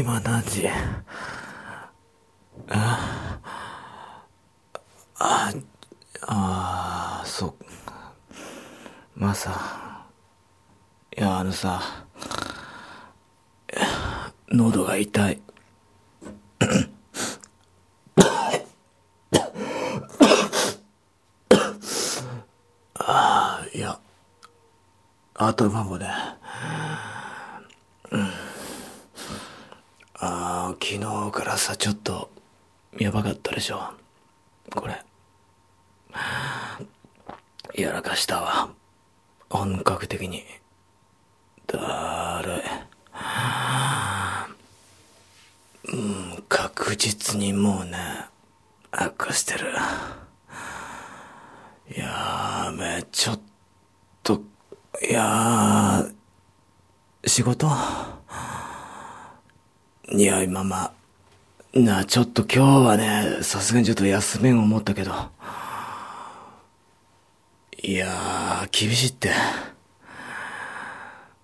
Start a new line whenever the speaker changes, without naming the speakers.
今何時？そう。まあさ、いや、喉が痛い。いや、あと今もね、昨日からさ、ちょっと、やばかったでしょ。これ。やらかしたわ。本格的に。だるい。確実にもうね、悪化してる。やべ、ちょっと、仕事いや、ちょっと今日はね、さすがにちょっと休めん思ったけど。いや厳しいって。